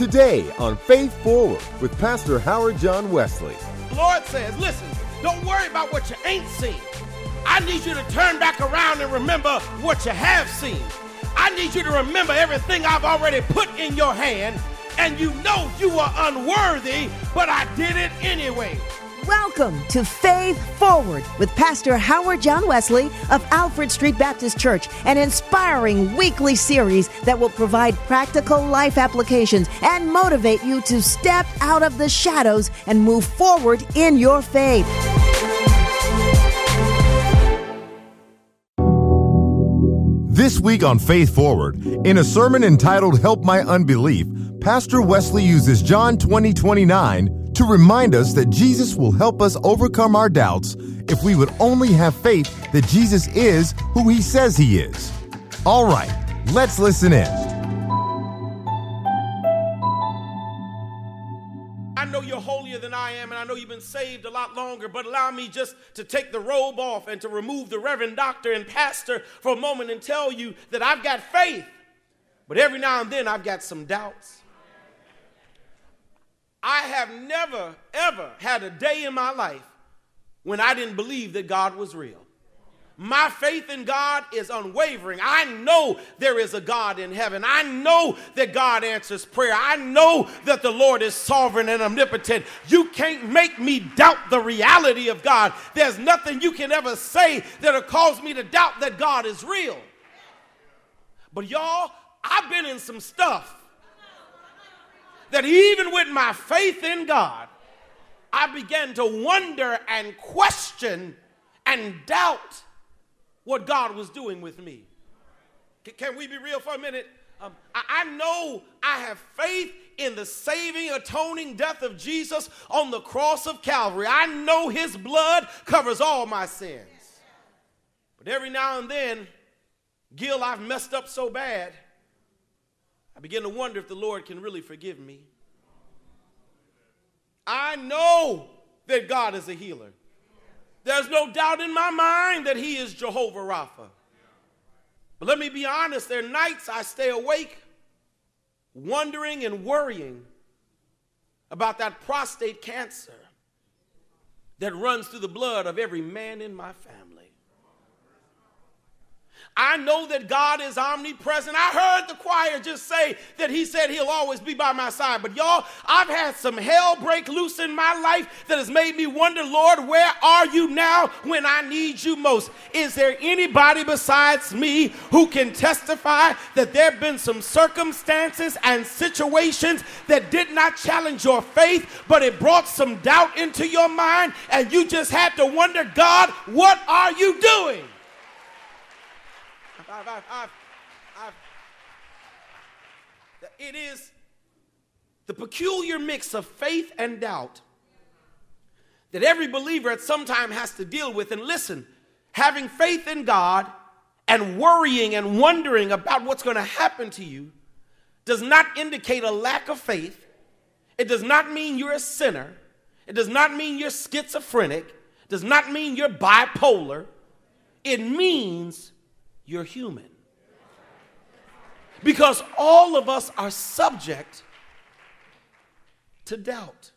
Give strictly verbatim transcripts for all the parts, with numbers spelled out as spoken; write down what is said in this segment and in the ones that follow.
Today on Faith Forward with Pastor Howard John Wesley. The Lord says, listen, don't worry about what you ain't seen. I need you to turn back around and remember what you have seen. I need you to remember everything I've already put in your hand, and you know you are unworthy, but I did it anyway. Welcome to Faith Forward with Pastor Howard John Wesley of Alfred Street Baptist Church, an inspiring weekly series that will provide practical life applications and motivate you to step out of the shadows and move forward in your faith. This week on Faith Forward, in a sermon entitled Help My Unbelief, Pastor Wesley uses John twenty twenty-nine to remind us that Jesus will help us overcome our doubts if we would only have faith that Jesus is who he says he is. All right, let's listen in. I know you're holier than I am, and I know you've been saved a lot longer, but allow me just to take the robe off and to remove the reverend doctor and pastor for a moment and tell you that I've got faith, but every now and then I've got some doubts. I have never, ever had a day in my life when I didn't believe that God was real. My faith in God is unwavering. I know there is a God in heaven. I know that God answers prayer. I know that the Lord is sovereign and omnipotent. You can't make me doubt the reality of God. There's nothing you can ever say that'll cause me to doubt that God is real. But y'all, I've been in some stuff that even with my faith in God, I began to wonder and question and doubt what God was doing with me. Can we be real for a minute? Um, I, I know I have faith in the saving, atoning death of Jesus on the cross of Calvary. I know his blood covers all my sins. But every now and then, Gil, I've messed up so bad, I begin to wonder if the Lord can really forgive me. I know that God is a healer. There's no doubt in my mind that he is Jehovah Rapha. But let me be honest, there are nights I stay awake wondering and worrying about that prostate cancer that runs through the blood of every man in my family. I know that God is omnipresent. I heard the choir just say that he said he'll always be by my side. But y'all, I've had some hell break loose in my life that has made me wonder, Lord, where are you now when I need you most? Is there anybody besides me who can testify that there have been some circumstances and situations that did not challenge your faith, but it brought some doubt into your mind, and you just had to wonder, God, what are you doing? I've, I've, I've, I've, it is the peculiar mix of faith and doubt that every believer at some time has to deal with. And listen, having faith in God and worrying and wondering about what's going to happen to you does not indicate a lack of faith. It does not mean you're a sinner. It does not mean you're schizophrenic. It does not mean you're bipolar. It means you're human. Because all of us are subject to doubt.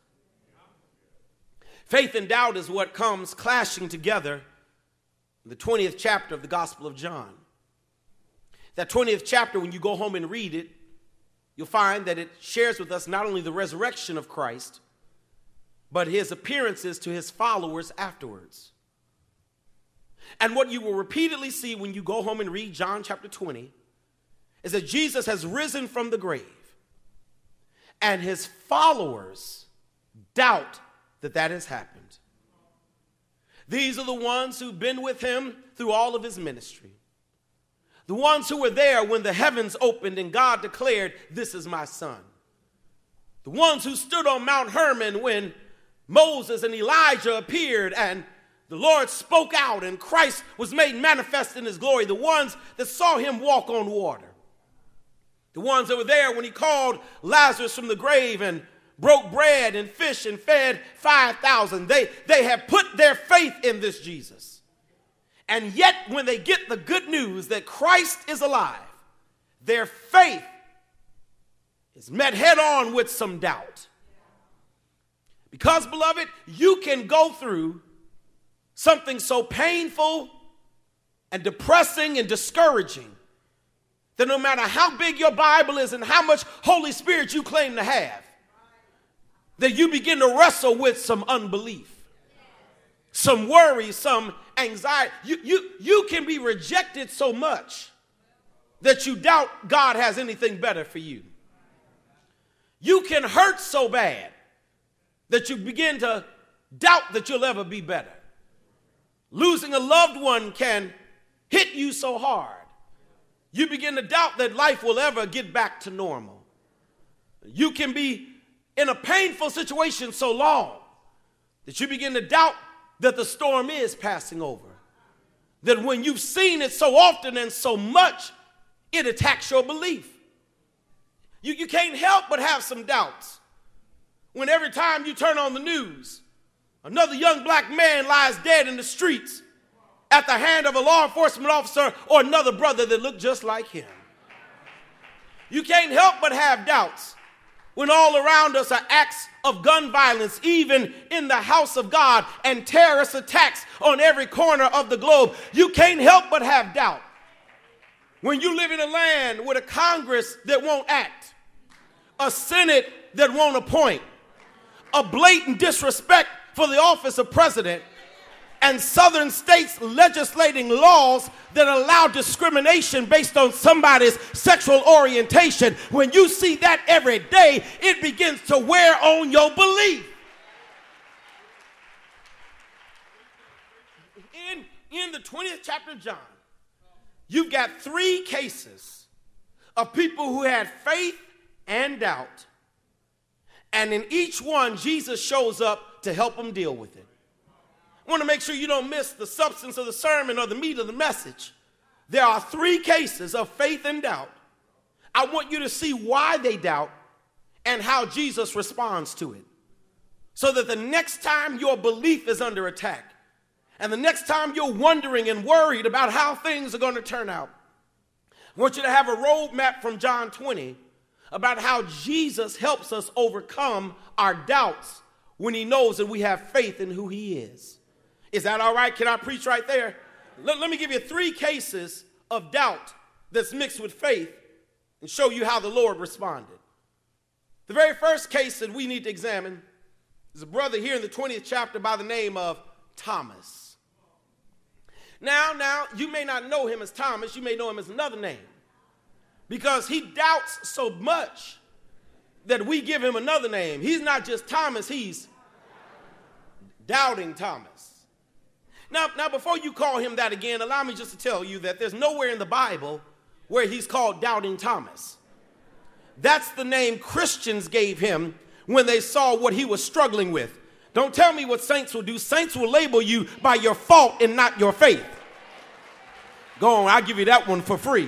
Faith and doubt is what comes clashing together in the twentieth chapter of the Gospel of John. That twentieth chapter, when you go home and read it, you'll find that it shares with us not only the resurrection of Christ, but his appearances to his followers afterwards. And what you will repeatedly see when you go home and read John chapter twenty is that Jesus has risen from the grave, and his followers doubt that that has happened. These are the ones who've been with him through all of his ministry. The ones who were there when the heavens opened and God declared, "This is my son." The ones who stood on Mount Hermon when Moses and Elijah appeared and the Lord spoke out and Christ was made manifest in his glory. The ones that saw him walk on water. The ones that were there when he called Lazarus from the grave and broke bread and fish and fed five thousand. They, they have put their faith in this Jesus. And yet when they get the good news that Christ is alive, their faith is met head on with some doubt. Because, beloved, you can go through something so painful and depressing and discouraging that no matter how big your Bible is and how much Holy Spirit you claim to have, that you begin to wrestle with some unbelief, some worry, some anxiety. You, you, you can be rejected so much that you doubt God has anything better for you. You can hurt so bad that you begin to doubt that you'll ever be better. Losing a loved one can hit you so hard, you begin to doubt that life will ever get back to normal. You can be in a painful situation so long that you begin to doubt that the storm is passing over. That when you've seen it so often and so much, it attacks your belief. You, you can't help but have some doubts when every time you turn on the news, another young black man lies dead in the streets at the hand of a law enforcement officer or another brother that looked just like him. You can't help but have doubts when all around us are acts of gun violence, even in the house of God, and terrorist attacks on every corner of the globe. You can't help but have doubt when you live in a land with a Congress that won't act, a Senate that won't appoint, a blatant disrespect for the office of president, and southern states legislating laws that allow discrimination based on somebody's sexual orientation. When you see that every day, it begins to wear on your belief. In, in the twentieth chapter of John, you've got three cases of people who had faith and doubt. And in each one, Jesus shows up to help them deal with it. I want to make sure you don't miss the substance of the sermon or the meat of the message. There are three cases of faith and doubt. I want you to see why they doubt and how Jesus responds to it, so that the next time your belief is under attack and the next time you're wondering and worried about how things are going to turn out, I want you to have a roadmap from John twenty about how Jesus helps us overcome our doubts when he knows that we have faith in who he is. Is that all right? Can I preach right there? Let, let me give you three cases of doubt that's mixed with faith and show you how the Lord responded. The very first case that we need to examine is a brother here in the twentieth chapter by the name of Thomas. Now, now, you may not know him as Thomas. You may know him as another name, because he doubts so much that we give him another name. He's not just Thomas, he's Doubting Thomas. Now, now, before you call him that again, allow me just to tell you that there's nowhere in the Bible where he's called Doubting Thomas. That's the name Christians gave him when they saw what he was struggling with. Don't tell me what saints will do. Saints will label you by your fault and not your faith. Go on, I'll give you that one for free.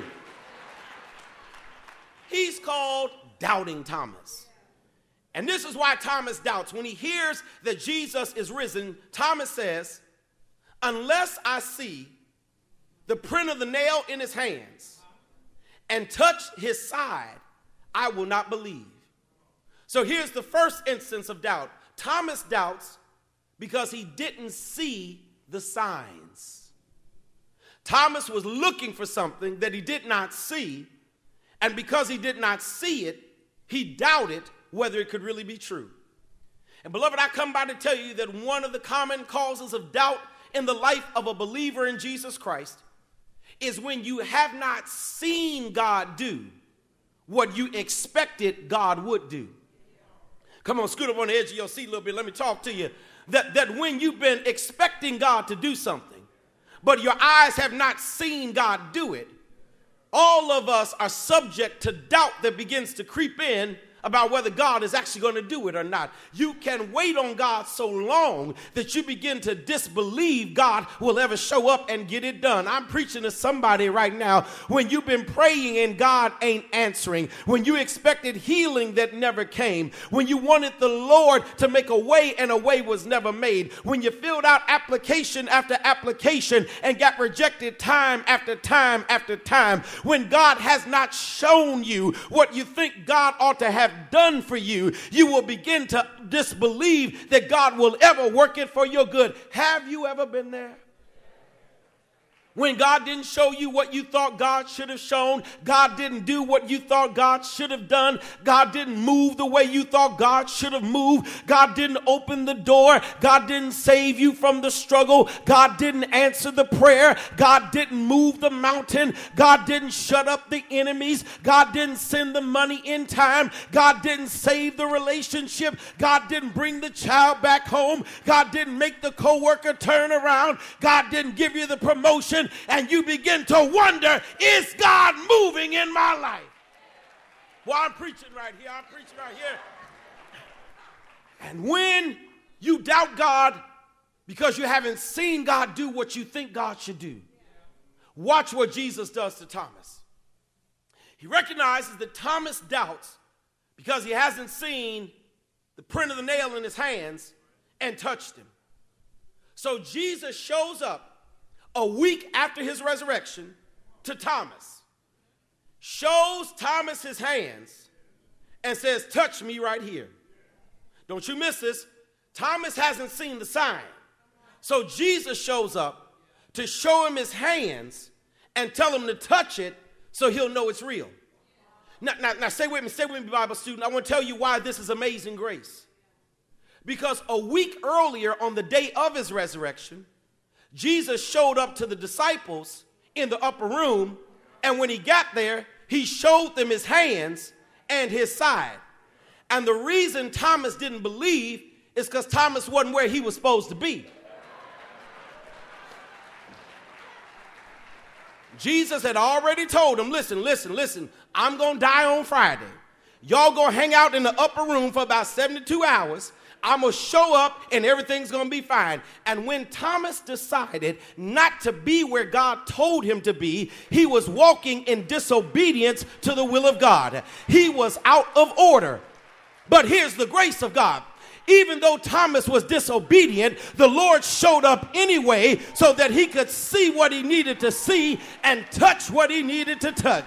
He's called Doubting Thomas. And this is why Thomas doubts. When he hears that Jesus is risen, Thomas says, unless I see the print of the nail in his hands and touch his side, I will not believe. So here's the first instance of doubt. Thomas doubts because he didn't see the signs. Thomas was looking for something that he did not see, and because he did not see it, he doubted whether it could really be true. And beloved, I come by to tell you that one of the common causes of doubt in the life of a believer in Jesus Christ is when you have not seen God do what you expected God would do. Come on, scoot up on the edge of your seat a little bit. Let me talk to you. That, that when you've been expecting God to do something, but your eyes have not seen God do it, all of us are subject to doubt that begins to creep in about whether God is actually going to do it or not. You can wait on God so long that you begin to disbelieve God will ever show up and get it done. I'm preaching to somebody right now. When you've been praying and God ain't answering, when you expected healing that never came, when you wanted the Lord to make a way and a way was never made, when you filled out application after application and got rejected time after time after time, when God has not shown you what you think God ought to have done for you, you will begin to disbelieve that God will ever work it for your good. Have you ever been there? When God didn't show you what you thought God should have shown, God didn't do what you thought God should have done, God didn't move the way you thought God should have moved, God didn't open the door, God didn't save you from the struggle, God didn't answer the prayer, God didn't move the mountain, God didn't shut up the enemies, God didn't send the money in time, God didn't save the relationship, God didn't bring the child back home, God didn't make the coworker turn around, God didn't give you the promotion, and you begin to wonder, is God moving in my life? Well, I'm preaching right here. I'm preaching right here. And when you doubt God because you haven't seen God do what you think God should do, watch what Jesus does to Thomas. He recognizes that Thomas doubts because he hasn't seen the print of the nail in his hands and touched him. So Jesus shows up a week after his resurrection to Thomas, shows Thomas his hands, and says, touch me right here. Don't you miss this. Thomas hasn't seen the sign. So Jesus shows up to show him his hands and tell him to touch it so he'll know it's real. Now, now, now stay with me, stay with me, Bible student. I want to tell you why this is amazing grace. Because a week earlier, on the day of his resurrection, Jesus showed up to the disciples in the upper room, and when he got there, he showed them his hands and his side. And the reason Thomas didn't believe is because Thomas wasn't where he was supposed to be. Jesus had already told him, listen, listen, listen, I'm going to die on Friday. Y'all going to hang out in the upper room for about seventy-two hours. I'm going to show up and everything's going to be fine. And when Thomas decided not to be where God told him to be, he was walking in disobedience to the will of God. He was out of order. But here's the grace of God. Even though Thomas was disobedient, the Lord showed up anyway so that he could see what he needed to see and touch what he needed to touch.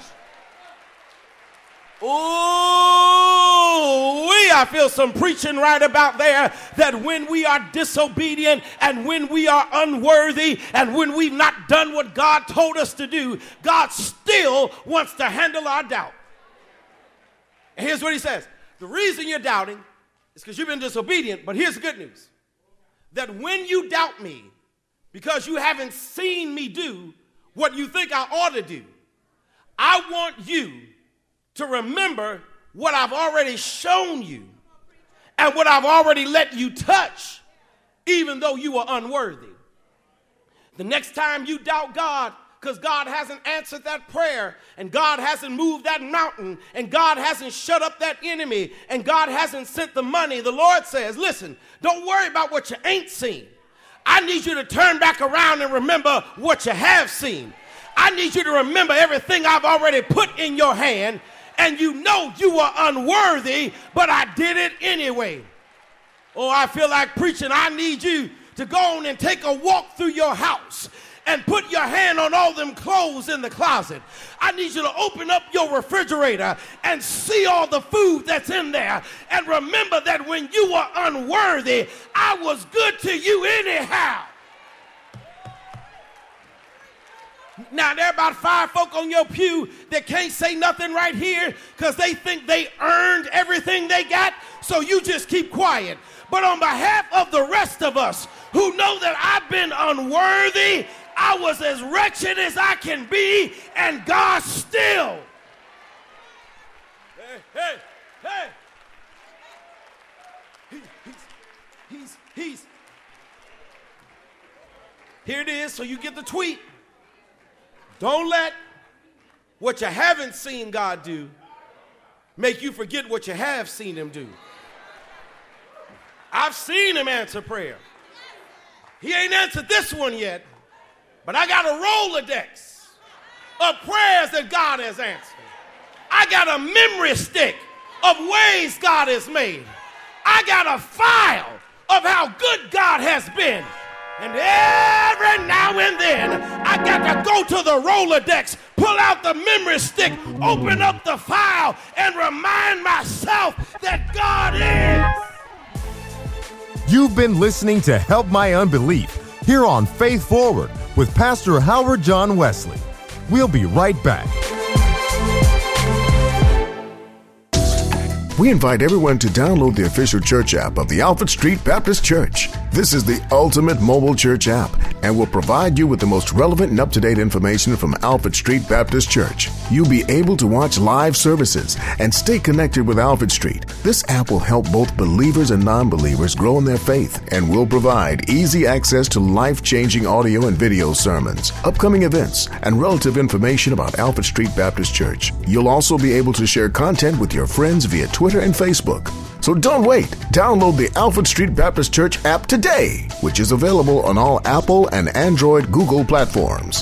Oh, we, I feel some preaching right about there, that when we are disobedient and when we are unworthy and when we've not done what God told us to do, God still wants to handle our doubt. And here's what he says. The reason you're doubting is because you've been disobedient, but here's the good news. That when you doubt me because you haven't seen me do what you think I ought to do, I want you to remember what I've already shown you and what I've already let you touch, even though you are unworthy. The next time you doubt God because God hasn't answered that prayer and God hasn't moved that mountain and God hasn't shut up that enemy and God hasn't sent the money, the Lord says, listen, don't worry about what you ain't seen. I need you to turn back around and remember what you have seen. I need you to remember everything I've already put in your hand. And you know you are unworthy, but I did it anyway. Oh, I feel like preaching. I need you to go on and take a walk through your house and put your hand on all them clothes in the closet. I need you to open up your refrigerator and see all the food that's in there. And remember that when you were unworthy, I was good to you anyhow. Now, there are about five folk on your pew that can't say nothing right here because they think they earned everything they got, so you just keep quiet. But on behalf of the rest of us who know that I've been unworthy, I was as wretched as I can be, and God still. Hey, hey, hey. He, he's, he's, he's. Here it is, so you get the tweet. Don't let what you haven't seen God do make you forget what you have seen him do. I've seen him answer prayer. He ain't answered this one yet, but I got a Rolodex of prayers that God has answered. I got a memory stick of ways God has made. I got a file of how good God has been. And every now and then, I got to go to the Rolodex, pull out the memory stick, open up the file, and remind myself that God is. You've been listening to Help My Unbelief here on Faith Forward with Pastor Howard John Wesley. We'll be right back. We invite everyone to download the official church app of the Alfred Street Baptist Church. This is the ultimate mobile church app and will provide you with the most relevant and up-to-date information from Alfred Street Baptist Church. You'll be able to watch live services and stay connected with Alfred Street. This app will help both believers and non-believers grow in their faith and will provide easy access to life-changing audio and video sermons, upcoming events, and relative information about Alfred Street Baptist Church. You'll also be able to share content with your friends via Twitter Twitter and Facebook. So don't wait. Download the Alfred Street Baptist Church app today, which is available on all Apple and Android Google platforms.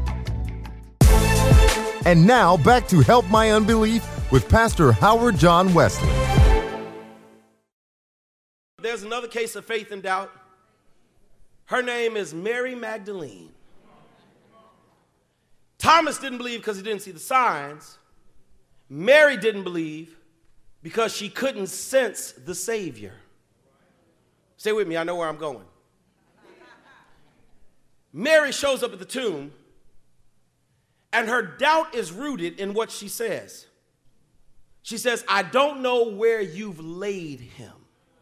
And now back to Help My Unbelief with Pastor Howard John Wesley. There's another case of faith and doubt. Her name is Mary Magdalene. Thomas didn't believe because he didn't see the signs. Mary didn't believe because she couldn't sense the Savior. Stay with me, I know where I'm going. Mary shows up at the tomb, and her doubt is rooted in what she says. She says, I don't know where you've laid him.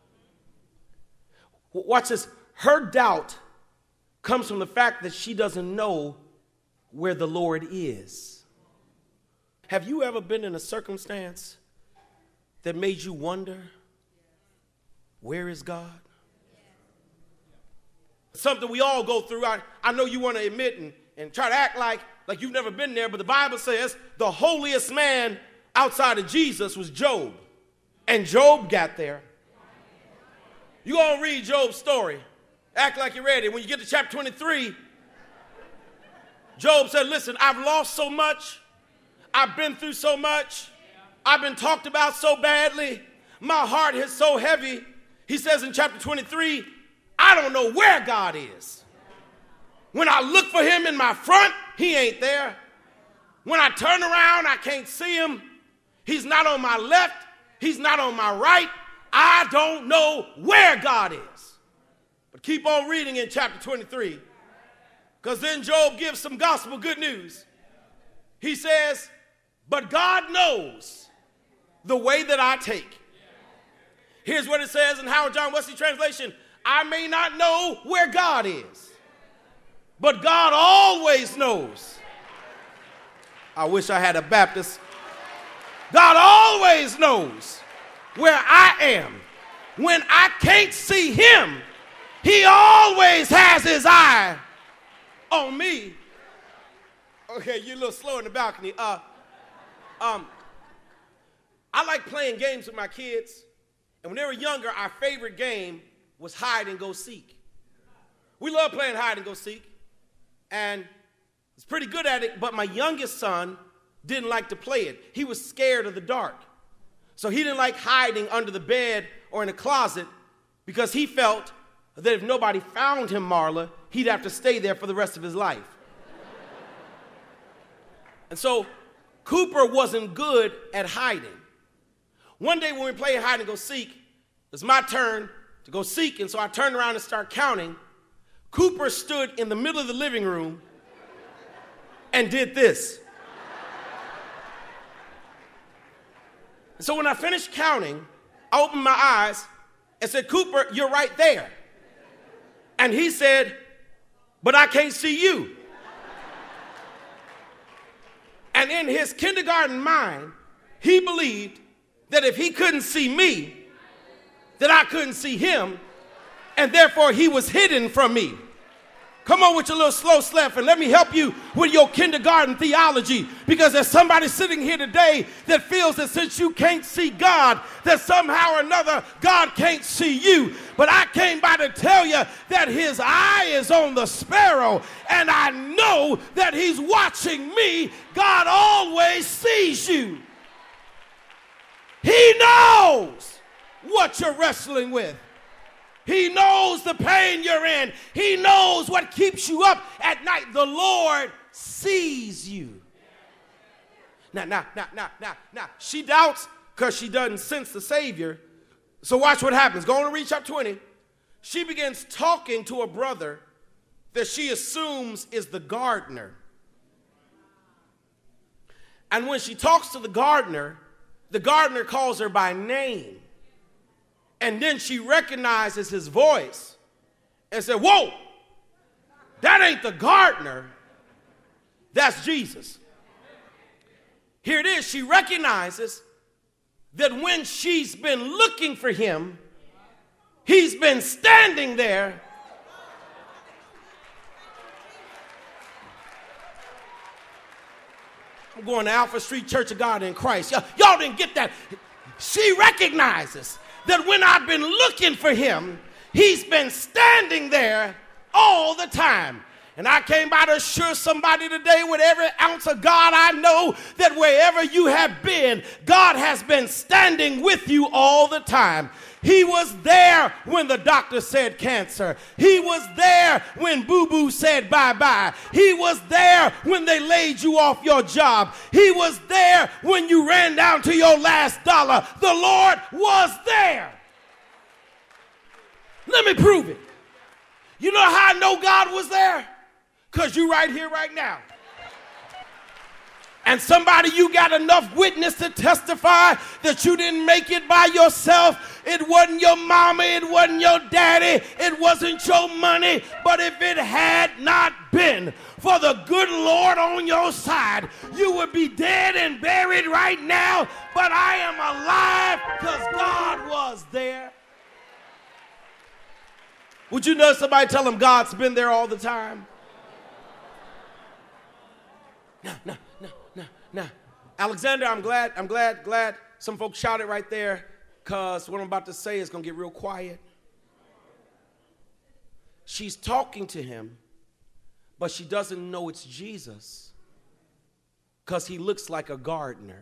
Watch this. Her doubt comes from the fact that she doesn't know where the Lord is. Have you ever been in a circumstance that made you wonder, where is God? Something we all go through. I, I know you want to admit and, and try to act like, like you've never been there, but the Bible says the holiest man outside of Jesus was Job. And Job got there. You're going to read Job's story. Act like you're ready. When you get to chapter twenty-three, Job said, listen, I've lost so much. I've been through so much. I've been talked about so badly. My heart is so heavy. He says in chapter twenty-three, I don't know where God is. When I look for him in my front, he ain't there. When I turn around, I can't see him. He's not on my left. He's not on my right. I don't know where God is. But keep on reading in chapter twenty-three, because then Job gives some gospel good news. He says, but God knows the way that I take. Here's what it says in Howard John Wesley translation. I may not know where God is, but God always knows. I wish I had a Baptist. God always knows where I am. When I can't see him, he always has his eye on me. Okay, you're a little slow in the balcony. Uh, um, I like playing games with my kids. And when they were younger, our favorite game was hide and go seek. We love playing hide and go seek. And was pretty good at it, but my youngest son didn't like to play it. He was scared of the dark. So he didn't like hiding under the bed or in a closet because he felt that if nobody found him, Marla, he'd have to stay there for the rest of his life. And so Cooper wasn't good at hiding. One day when we were playing hide and go seek, it was my turn to go seek, and so I turned around and started counting. Cooper stood in the middle of the living room and did this. And so when I finished counting, I opened my eyes and said, Cooper, you're right there. And he said, but I can't see you. And in his kindergarten mind, he believed that if he couldn't see me, that I couldn't see him, and therefore he was hidden from me. Come on with your little slow slap and let me help you with your kindergarten theology, because there's somebody sitting here today that feels that since you can't see God, that somehow or another God can't see you. But I came by to tell you that his eye is on the sparrow, and I know that he's watching me. God always sees you. He knows what you're wrestling with. He knows the pain you're in. He knows what keeps you up at night. The Lord sees you. Now, now, now, now, now, now. She doubts because she doesn't sense the Savior. So watch what happens. Go on and read chapter twenty. She begins talking to a brother that she assumes is the gardener. And when she talks to the gardener, the gardener calls her by name. And then she recognizes his voice and said, whoa, that ain't the gardener. That's Jesus. Here it is. She recognizes that when she's been looking for him, he's been standing there. I'm going to Alpha Street Church of God in Christ. Y'all, y'all didn't get that. She recognizes that when I've been looking for him, he's been standing there all the time. And I came by to assure somebody today with every ounce of God I know that wherever you have been, God has been standing with you all the time. He was there when the doctor said cancer. He was there when boo-boo said bye-bye. He was there when they laid you off your job. He was there when you ran down to your last dollar. The Lord was there. Let me prove it. You know how I know God was there? Because you right here right now. And somebody, you got enough witness to testify that you didn't make it by yourself. It wasn't your mama, it wasn't your daddy, it wasn't your money. But if it had not been for the good Lord on your side, you would be dead and buried right now. But I am alive because God was there. Would you know somebody tell them God's been there all the time? No, no, no. Now, Alexander, I'm glad, I'm glad, glad some folks shouted right there, because what I'm about to say is going to get real quiet. She's talking to him, but she doesn't know it's Jesus because he looks like a gardener.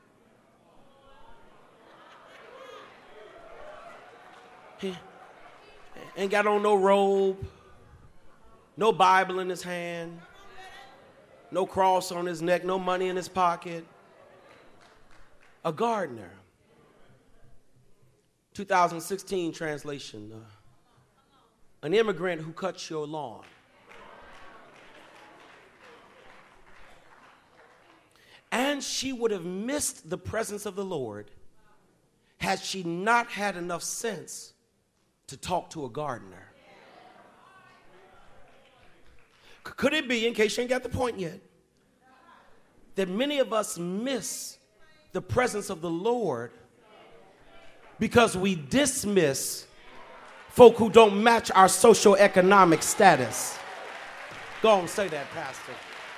He ain't got on no robe, no Bible in his hand, no cross on his neck, no money in his pocket. A gardener. two thousand sixteen translation. Uh, an immigrant who cuts your lawn. And she would have missed the presence of the Lord had she not had enough sense to talk to a gardener. Could it be, in case you ain't got the point yet, that many of us miss the presence of the Lord because we dismiss folk who don't match our socioeconomic status? Go on, say that, Pastor.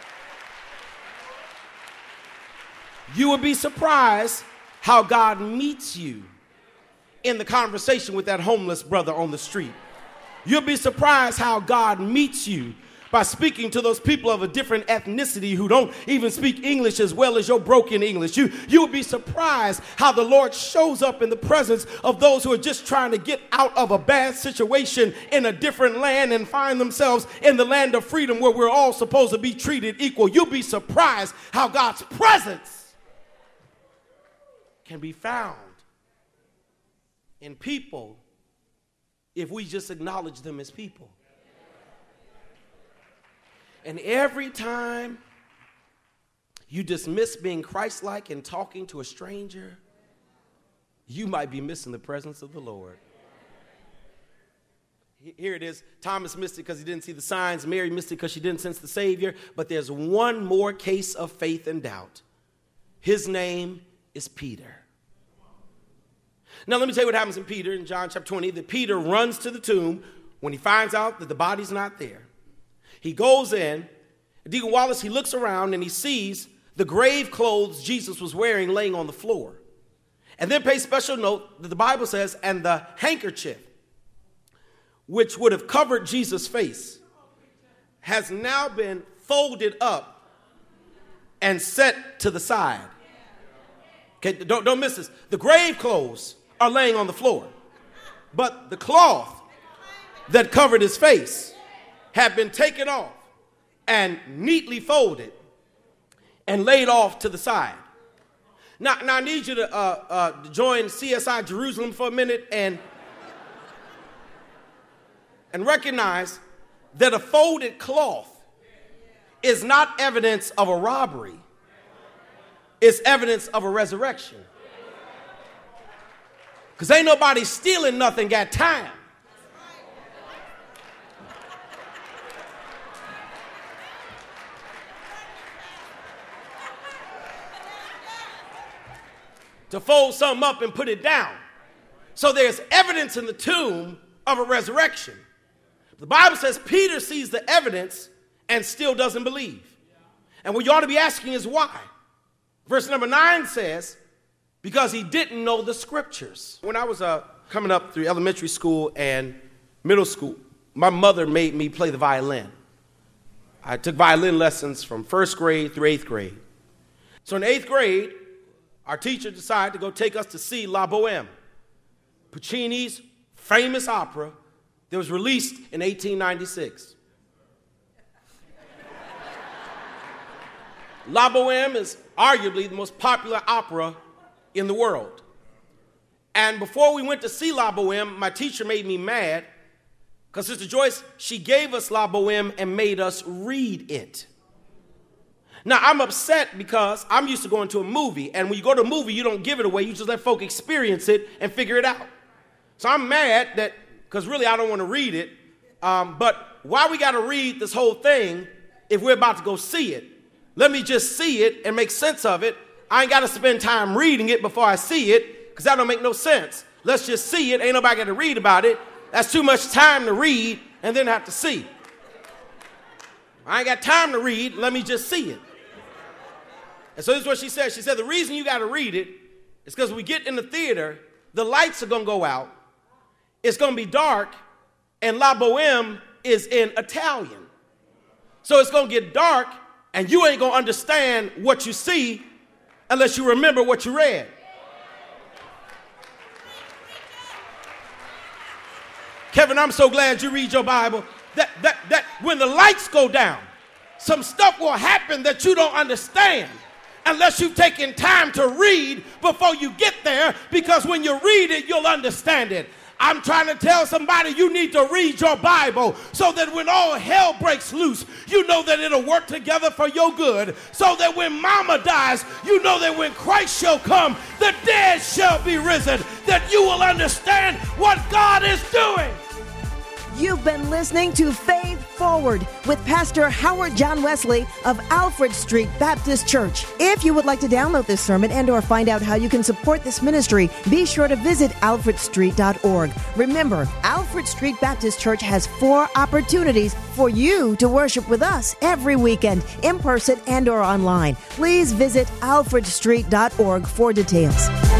You would be surprised how God meets you in the conversation with that homeless brother on the street. You'll be surprised how God meets you by speaking to those people of a different ethnicity who don't even speak English as well as your broken English. You, you would be surprised how the Lord shows up in the presence of those who are just trying to get out of a bad situation in a different land and find themselves in the land of freedom where we're all supposed to be treated equal. You'll be surprised how God's presence can be found in people if we just acknowledge them as people. And every time you dismiss being Christ-like and talking to a stranger, you might be missing the presence of the Lord. Here it is. Thomas missed it because he didn't see the signs. Mary missed it because she didn't sense the Savior. But there's one more case of faith and doubt. His name is Peter. Now, let me tell you what happens in Peter in John chapter twenty. That Peter runs to the tomb when he finds out that the body's not there. He goes in, Deacon Wallace, he looks around and he sees the grave clothes Jesus was wearing laying on the floor. And then pay special note that the Bible says, and the handkerchief, which would have covered Jesus' face, has now been folded up and set to the side. Okay, don't, don't miss this. The grave clothes are laying on the floor, but the cloth that covered his face had been taken off and neatly folded and laid off to the side. Now, now I need you to uh, uh, join C S I Jerusalem for a minute and, and recognize that a folded cloth is not evidence of a robbery. It's evidence of a resurrection. Because ain't nobody stealing nothing got time. To fold something up and put it down. So there's evidence in the tomb of a resurrection. The Bible says Peter sees the evidence and still doesn't believe. And what you ought to be asking is why. Verse number nine says, because he didn't know the scriptures. When I was uh, coming up through elementary school and middle school, my mother made me play the violin. I took violin lessons from first grade through eighth grade. So in eighth grade, our teacher decided to go take us to see La Bohème, Puccini's famous opera that was released in eighteen ninety-six. La Bohème is arguably the most popular opera in the world. And before we went to see La Bohème, my teacher made me mad because Sister Joyce, she gave us La Bohème and made us read it. Now, I'm upset because I'm used to going to a movie, and when you go to a movie, you don't give it away. You just let folk experience it and figure it out. So I'm mad that, because really I don't want to read it, um, but why we got to read this whole thing if we're about to go see it? Let me just see it and make sense of it. I ain't got to spend time reading it before I see it, because that don't make no sense. Let's just see it. Ain't nobody got to read about it. That's too much time to read and then have to see. I ain't got time to read. Let me just see it. And so this is what she said. She said, the reason you got to read it is because when we get in the theater, the lights are going to go out. It's going to be dark, and La Bohème is in Italian. So it's going to get dark, and you ain't going to understand what you see unless you remember what you read. Kevin, I'm so glad you read your Bible. That, that, that when the lights go down, some stuff will happen that you don't understand unless you've taken time to read before you get there, because when you read it, you'll understand it. I'm trying to tell somebody you need to read your Bible so that when all hell breaks loose, you know that it'll work together for your good. So that when mama dies, you know that when Christ shall come, the dead shall be risen, that you will understand what God is doing. You've been listening to Faith Forward with Pastor Howard John Wesley of Alfred Street Baptist Church. If you would like to download this sermon and or find out how you can support this ministry, be sure to visit alfred street dot org. Remember, Alfred Street Baptist Church has four opportunities for you to worship with us every weekend, in person and or online. Please visit alfred street dot org for details.